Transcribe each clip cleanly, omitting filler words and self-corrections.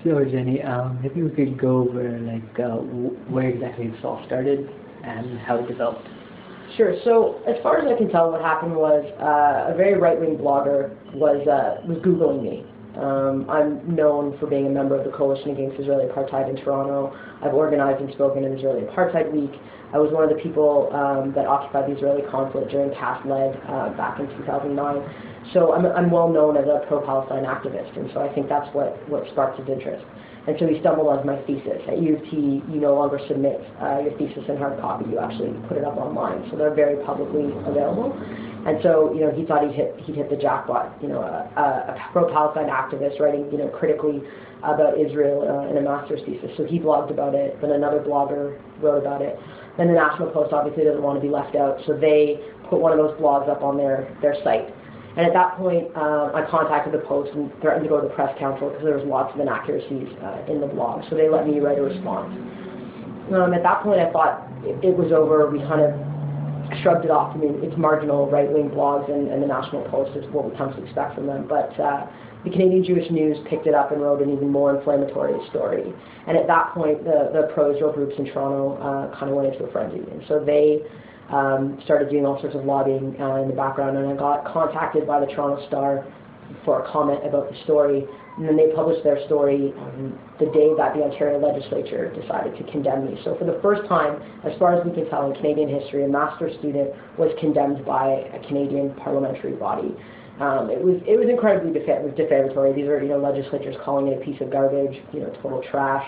So Jenny, maybe we could go over where exactly this all started and how it developed. Sure. So as far as I can tell, what happened was a very right-wing blogger was Googling me. I'm known for being a member of the Coalition Against Israeli Apartheid in Toronto. I've organized and spoken at Israeli Apartheid Week. I was one of the people that occupied the Israeli consulate during Cast Lead back in 2009. So I'm well known as a pro-Palestine activist, and so I think that's what sparked his interest. And so he stumbled on my thesis. At U of T, you no longer submit your thesis in hard copy. You actually put it up online, so they're very publicly available. And so, he thought he'd hit the jackpot. A pro-Palestine activist writing, critically about Israel in a master's thesis. So he blogged about it. Then another blogger wrote about it. Then the National Post obviously doesn't want to be left out, so they put one of those blogs up on their site. And at that point, I contacted the Post and threatened to go to the press council because there was lots of inaccuracies in the blog. So they let me write a response. At that point, I thought it was over. We kind of shrugged it off. I mean, it's marginal right-wing blogs, and the National Post is what we come to expect from them. But the Canadian Jewish News picked it up and wrote an even more inflammatory story. And at that point, the pro-Israel groups in Toronto kind of went into a frenzy. And so they started doing all sorts of lobbying in the background, and I got contacted by the Toronto Star for a comment about the story. And then they published their story the day that the Ontario legislature decided to condemn me. So for the first time, as far as we can tell in Canadian history, a master's student was condemned by a Canadian parliamentary body. It was incredibly defamatory. These are legislatures calling it a piece of garbage, total trash,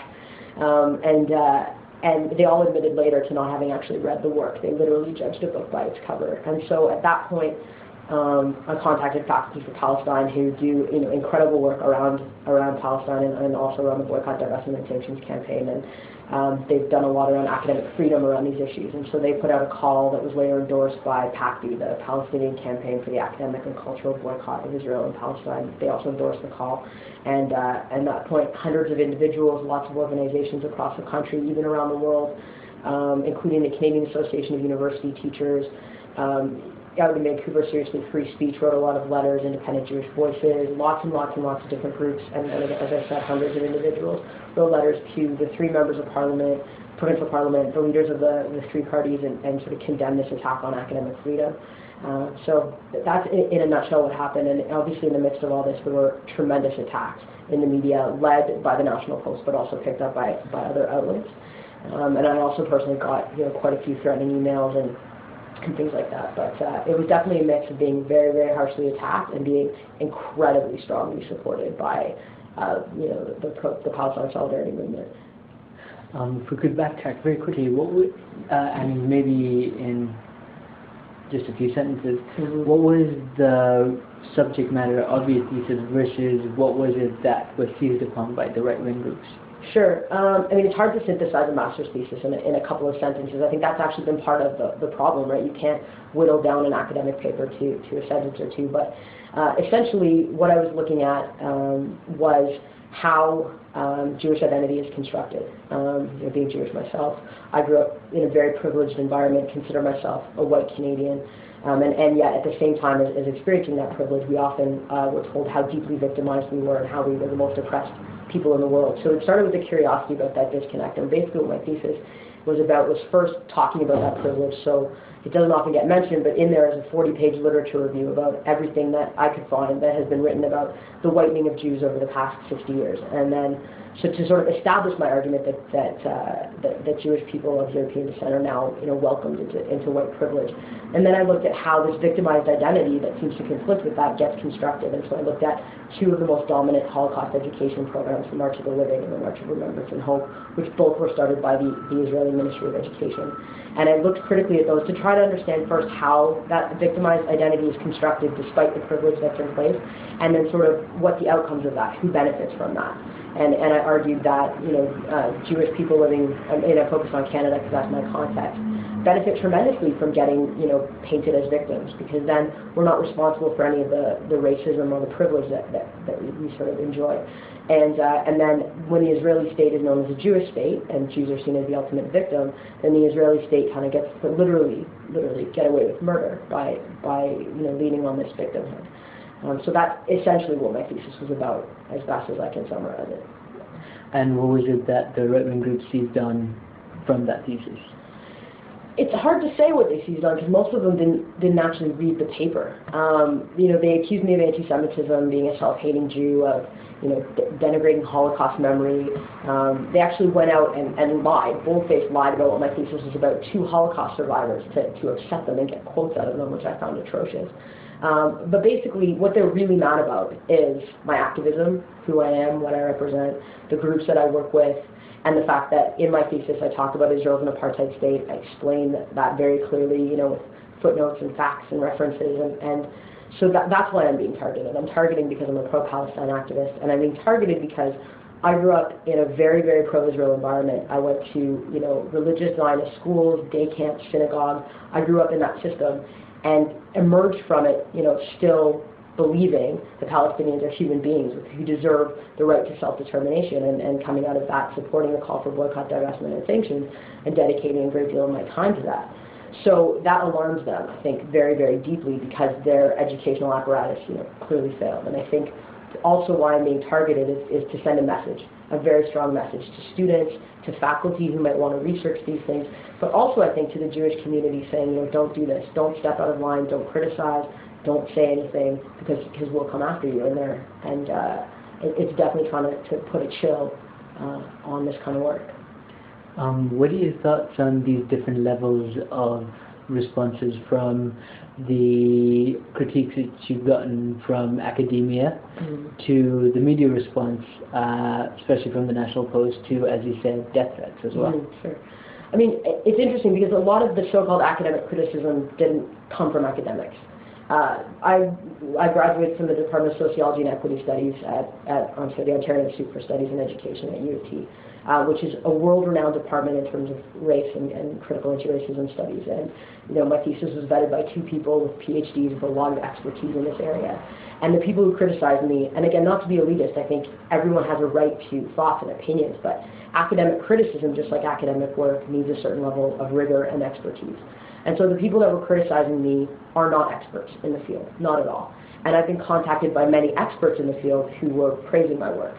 and they all admitted later to not having actually read the work. They literally judged a book by its cover. And so at that point, I contacted Faculty for Palestine, who do incredible work around Palestine and also around the Boycott, Divestment, and Sanctions campaign. And they've done a lot around academic freedom around these issues. And so they put out a call that was later endorsed by PACB, the Palestinian Campaign for the Academic and Cultural Boycott of Israel and Palestine. They also endorsed the call. And at that point, hundreds of individuals, lots of organizations across the country, even around the world, including the Canadian Association of University Teachers, out in Vancouver, Seriously Free Speech, wrote a lot of letters, Independent Jewish Voices, lots and lots and lots of different groups, and as I said, hundreds of individuals wrote letters to the three members of Parliament, provincial Parliament, the leaders of the three parties, and sort of condemned this attack on academic freedom. So that's in a nutshell what happened, and obviously in the midst of all this, there were tremendous attacks in the media, led by the National Post, but also picked up by other outlets. And I also personally got quite a few threatening emails and things like that. But it was definitely a mix of being very, very harshly attacked and being incredibly strongly supported by the Palestine Solidarity Movement. If we could backtrack very quickly, what would, and maybe in just a few sentences, what was the subject matter of your thesis versus what was it that was seized upon by the right-wing groups? Sure. I mean, it's hard to synthesize a master's thesis in a couple of sentences. I think that's actually been part of the problem, right? You can't whittle down an academic paper to a sentence or two. But essentially, what I was looking at was how Jewish identity is constructed. Being Jewish myself, I grew up in a very privileged environment, consider myself a white Canadian. And yet, at the same time as experiencing that privilege, we often were told how deeply victimized we were and how we were the most oppressed people in the world. So it started with a curiosity about that disconnect. And basically what my thesis was about was first talking about that privilege. So it doesn't often get mentioned, but in there is a 40-page literature review about everything that I could find that has been written about the whitening of Jews over the past 60 years. And then, so to sort of establish my argument that Jewish people of European descent are now welcomed into white privilege. And then I looked at how this victimized identity that seems to conflict with that gets constructed. And so I looked at two of the most dominant Holocaust education programs, the March of the Living and the March of Remembrance and Hope, which both were started by the Israeli Ministry of Education. And I looked critically at those to try to understand first how that victimized identity is constructed despite the privilege that's in place, and then sort of what the outcomes of that, who benefits from that. And I argued that Jewish people living, and I focused on Canada because that's my context, benefit tremendously from getting painted as victims, because then we're not responsible for any of the racism or the privilege that we sort of enjoy. And then when the Israeli state is known as a Jewish state and Jews are seen as the ultimate victim, then the Israeli state kind of gets to literally get away with murder by leaning on this victimhood. So that's essentially what my thesis was about, as fast as I can summarize it. And what was it that the right-wing group seized on from that thesis? It's hard to say what they seized on because most of them didn't actually read the paper. They accused me of anti-Semitism, being a self-hating Jew, of denigrating Holocaust memory. They actually went out and lied, bold-faced lied about what my thesis was about to Holocaust survivors to upset them and get quotes out of them, which I found atrocious. But basically, what they're really mad about is my activism, who I am, what I represent, the groups that I work with, and the fact that in my thesis I talk about Israel as an apartheid state. I explain that very clearly, with footnotes and facts and references, and so that's why I'm being targeted. I'm targeting because I'm a pro-Palestine activist, and I'm being targeted because I grew up in a very, very pro-Israel environment. I went to, religious Zionist schools, day camps, synagogues. I grew up in that system and emerged from it, still believing the Palestinians are human beings who deserve the right to self-determination, and coming out of that, supporting the call for boycott, divestment, and sanctions, and dedicating a great deal of my time to that. So that alarms them, I think, very, very deeply because their educational apparatus, clearly failed. And I think also why I'm being targeted is to send a message, a very strong message to students, to faculty who might want to research these things, but also I think to the Jewish community saying, don't do this, don't step out of line, don't criticize, don't say anything because we'll come after you. And it's definitely trying to put a chill on this kind of work. What are your thoughts on these different levels of responses from the critiques that you've gotten from academia to the media response, especially from the National Post, to, as you said, death threats as well? Sure. I mean, it's interesting because a lot of the so-called academic criticism didn't come from academics. I graduated from the Department of Sociology and Equity Studies at the Ontario Institute for Studies in Education at U of T, which is a world-renowned department in terms of race and critical anti-racism studies. And my thesis was vetted by two people with PhDs with a lot of expertise in this area. And the people who criticized me, and again, not to be elitist, I think everyone has a right to thoughts and opinions, but academic criticism, just like academic work, needs a certain level of rigor and expertise. And so the people that were criticizing me are not experts in the field, not at all. And I've been contacted by many experts in the field who were praising my work.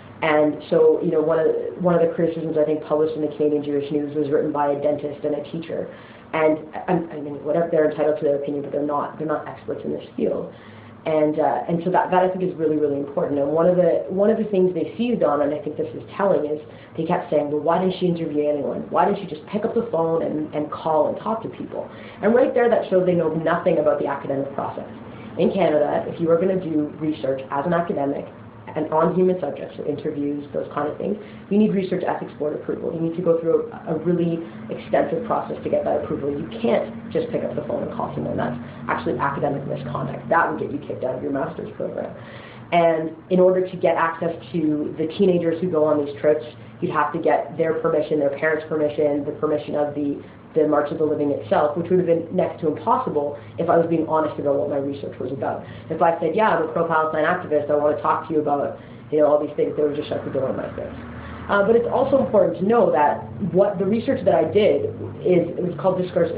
And so, one of the criticisms I think published in the Canadian Jewish News was written by a dentist and a teacher. And I mean, whatever, they're entitled to their opinion, but they're not experts in this field. And so that I think is really, really important. And one of the things they seized on, and I think this is telling, is they kept saying, well, why didn't she interview anyone? Why didn't she just pick up the phone and call and talk to people? And right there, that shows they know nothing about the academic process. In Canada, if you are going to do research as an academic and on human subjects, so interviews, those kind of things, you need research ethics board approval. You need to go through a really extensive process to get that approval. You can't just pick up the phone and call someone. That's actually academic misconduct. That would get you kicked out of your master's program. And in order to get access to the teenagers who go on these trips, you'd have to get their permission, their parents' permission, the permission of the March of the Living itself, which would have been next to impossible if I was being honest about what my research was about. If I said, yeah, I'm a pro-Palestine activist, I want to talk to you about all these things, they would just shut the door in my face. But it's also important to know that what the research that I did it was called discursive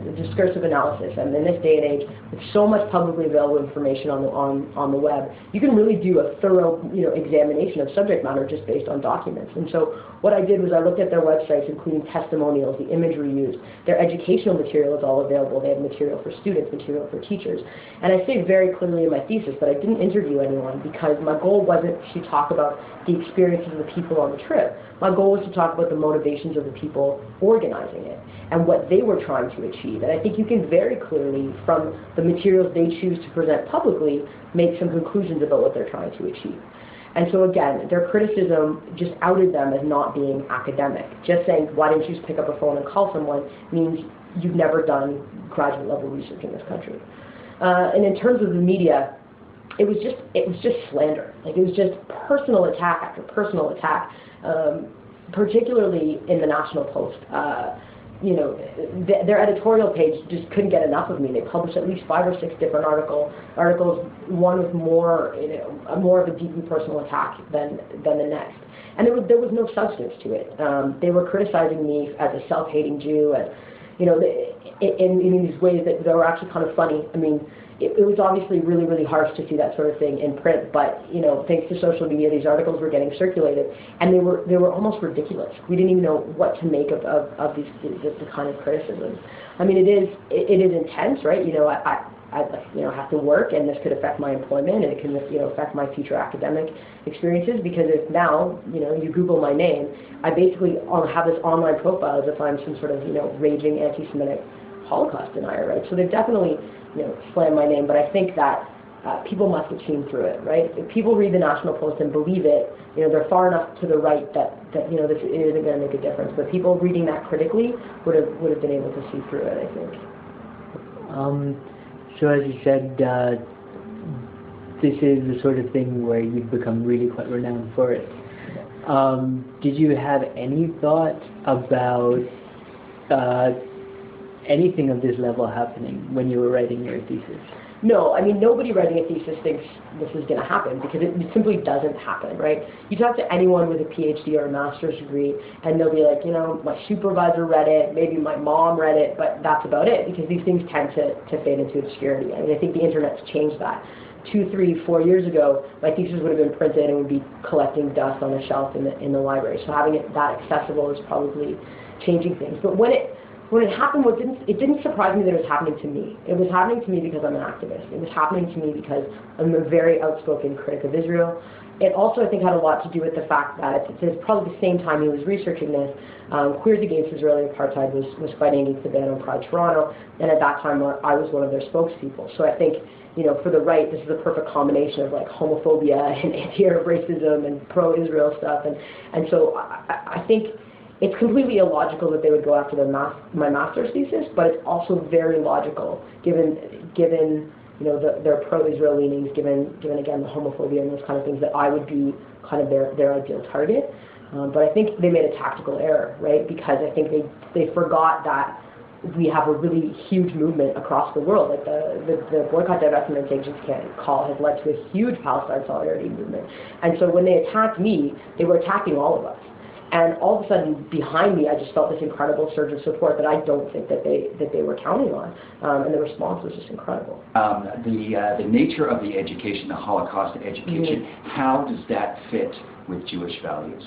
analysis. And in this day and age, with so much publicly available information on the web, you can really do a thorough examination of subject matter just based on documents. And so what I did was I looked at their websites, including testimonials, the imagery used, their educational material is all available. They have material for students, material for teachers. And I say very clearly in my thesis that I didn't interview anyone because my goal wasn't to talk about the experiences of the people on the trip. My goal was to talk about the motivations of the people organizing it and what they were trying to achieve. And I think you can very clearly, from the materials they choose to present publicly, make some conclusions about what they're trying to achieve. And so again, their criticism just outed them as not being academic. Just saying, why didn't you just pick up a phone and call someone, means you've never done graduate level research in this country. And in terms of the media, it was just slander. Like, it was just personal attack after personal attack, particularly in the National Post. Their editorial page just couldn't get enough of me. They published at least 5 or 6 different articles. One with more of a deeply personal attack than the next. And there was no substance to it. They were criticizing me as a self-hating Jew, and in these ways that were actually kind of funny. I mean, it was obviously really, really harsh to see that sort of thing in print, but, you know, thanks to social media, these articles were getting circulated, and they were almost ridiculous. We didn't even know what to make of these, the kind of criticisms. I mean, it is intense, right? You know, I you know, have to work, and this could affect my employment, and it can, you know, affect my future academic experiences, because if now, you know, you Google my name, I basically have this online profile as if I'm some sort of, you know, raging anti-Semitic Holocaust denier, right? So they've definitely, you know, slammed my name, but I think that people must have seen through it, right? If people read the National Post and believe it, you know, they're far enough to the right that you know, this isn't going to make a difference. But people reading that critically would have been able to see through it, I think. So as you said, this is the sort of thing where you've become really quite renowned for it. Did you have any thought about anything of this level happening when you were writing your thesis? No, I mean, nobody writing a thesis thinks this is going to happen, because it simply doesn't happen, right? You talk to anyone with a PhD or a master's degree, and they'll be like, you know, my supervisor read it, maybe my mom read it, but that's about it, because these things tend to fade into obscurity. I mean, I think the internet's changed that. 2, 3, 4 years ago, my thesis would have been printed and would be collecting dust on a shelf in the library. So having it that accessible is probably changing things. But when it happened, it didn't surprise me that it was happening to me. It was happening to me because I'm an activist. It was happening to me because I'm a very outspoken critic of Israel. It also, I think, had a lot to do with the fact that it's probably the same time he was researching this, Queers Against Israeli Apartheid was fighting against the ban on Pride Toronto, and at that time I was one of their spokespeople. So I think, you know, for the right, this is a perfect combination of like homophobia and anti-Arab racism and pro-Israel stuff, and so I think it's completely illogical that they would go after my master's thesis, but it's also very logical given you know, their pro-Israel leanings, given again the homophobia and those kind of things, that I would be kind of their ideal target. But I think they made a tactical error, right? Because I think they forgot that we have a really huge movement across the world. Like the Boycott, Divestment, and Sanctions call has led to a huge Palestine solidarity movement. And so when they attacked me, they were attacking all of us. And all of a sudden, behind me, I just felt this incredible surge of support that I don't think that they were counting on, and the response was just incredible. The nature of the education, the Holocaust education, how does that fit with Jewish values?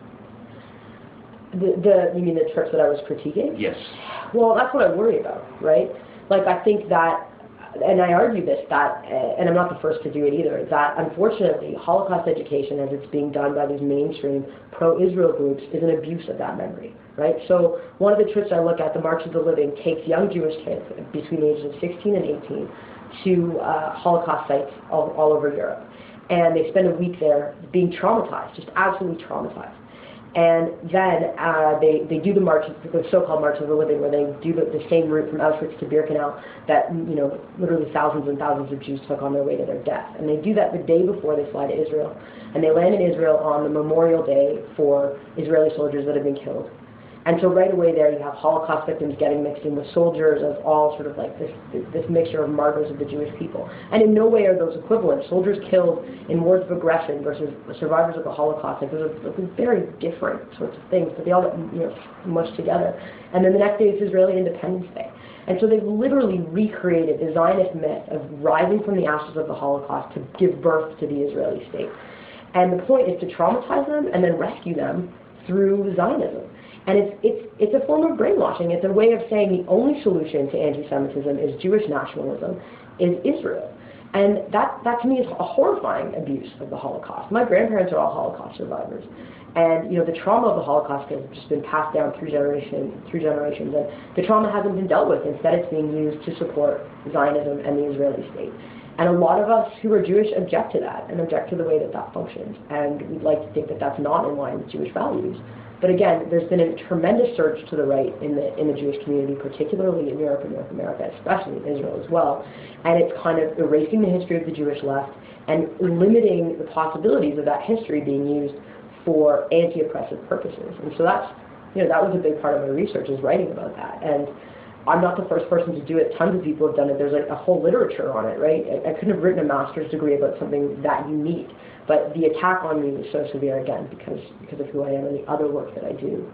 You mean the trips that I was critiquing? Yes. Well, that's what I worry about, right? Like, I think that, and I argue this, that, and I'm not the first to do it either, that unfortunately Holocaust education, as it's being done by these mainstream pro-Israel groups, is an abuse of that memory, right? So one of the trips I look at, the March of the Living, takes young Jewish kids between the ages of 16 and 18 to Holocaust sites all over Europe. And they spend a week there being traumatized, just absolutely traumatized. And then they do the march, the so-called March of the Living, where they do the same route from Auschwitz to Birkenau that, you know, literally thousands and thousands of Jews took on their way to their death. And they do that the day before they fly to Israel. And they land in Israel on the Memorial Day for Israeli soldiers that have been killed. And so right away there you have Holocaust victims getting mixed in with soldiers of all sort of like this mixture of martyrs of the Jewish people. And in no way are those equivalent. Soldiers killed in wars of aggression versus survivors of the Holocaust. Like those are very different sorts of things, but they all get, you know, mushed together. And then the next day is Israeli Independence Day. And so they've literally recreated the Zionist myth of rising from the ashes of the Holocaust to give birth to the Israeli state. And the point is to traumatize them and then rescue them through Zionism. And it's a form of brainwashing. It's a way of saying the only solution to anti-Semitism is Jewish nationalism, is Israel. And that to me is a horrifying abuse of the Holocaust. My grandparents are all Holocaust survivors. And, you know, the trauma of the Holocaust has just been passed down through generations, and the trauma hasn't been dealt with. Instead, it's being used to support Zionism and the Israeli state. And a lot of us who are Jewish object to that, and object to the way that functions. And we'd like to think that that's not in line with Jewish values. But again, there's been a tremendous surge to the right in the Jewish community, particularly in Europe and North America, especially in Israel as well. And it's kind of erasing the history of the Jewish left and limiting the possibilities of that history being used for anti-oppressive purposes. And so that's, you know, that was a big part of my research, is writing about that. And I'm not the first person to do it. Tons of people have done it. There's a whole literature on it, right? I couldn't have written a master's degree about something that unique. But the attack on me was so severe, again, because of who I am and the other work that I do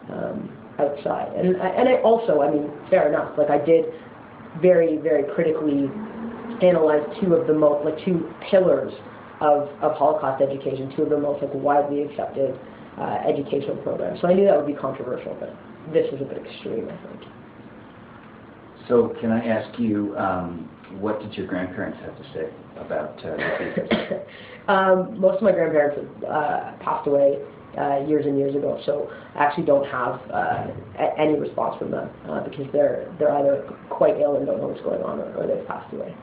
outside. And I also, I mean, fair enough, like I did very, very critically analyzed two pillars of Holocaust education, two of the most widely accepted educational programs. So I knew that would be controversial, but this is a bit extreme, I think. So can I ask you, what did your grandparents have to say about the thesis? Most of my grandparents passed away years and years ago, so I actually don't have any response from them because they're either quite ill and don't know what's going on, or they've passed away.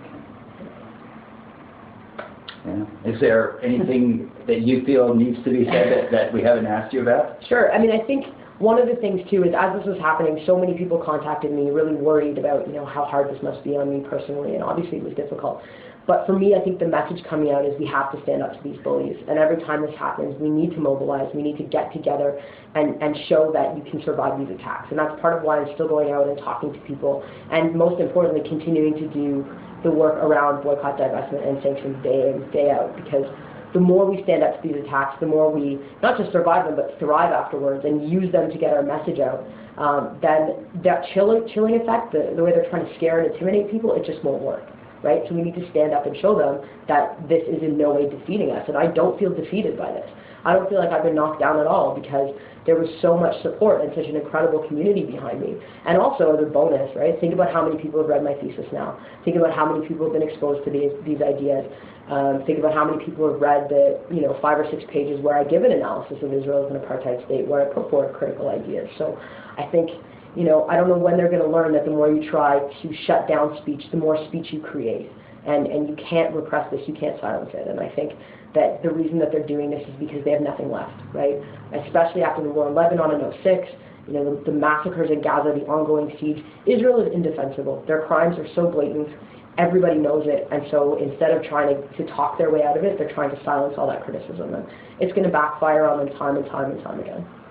Yeah. Is there anything that you feel needs to be said that we haven't asked you about? Sure. I mean, I think one of the things too is, as this was happening, so many people contacted me really worried about, how hard this must be on me personally, and obviously it was difficult. But for me, I think the message coming out is we have to stand up to these bullies, and every time this happens, we need to mobilize, we need to get together and show that you can survive these attacks. And that's part of why I'm still going out and talking to people, and most importantly, continuing to do the work around boycott, divestment, and sanctions day in, day out, because the more we stand up to these attacks, the more we not just survive them, but thrive afterwards and use them to get our message out, then that chilling effect, the way they're trying to scare and intimidate people, it just won't work, right? So we need to stand up and show them that this is in no way defeating us, and I don't feel defeated by this. I don't feel like I've been knocked down at all, because there was so much support and such an incredible community behind me. And also, as a bonus, right, think about how many people have read my thesis now. Think about how many people have been exposed to these ideas. Think about how many people have read the 5 or 6 pages where I give an analysis of Israel as an apartheid state, where I put forward critical ideas. So I think, I don't know when they're going to learn that the more you try to shut down speech, the more speech you create. And you can't repress this, you can't silence it. And I think that the reason that they're doing this is because they have nothing left, right? Especially after the war in Lebanon in 2006, the massacres in Gaza, the ongoing siege. Israel is indefensible. Their crimes are so blatant, everybody knows it, and so instead of trying to talk their way out of it, they're trying to silence all that criticism. And it's going to backfire on them time and time and time again.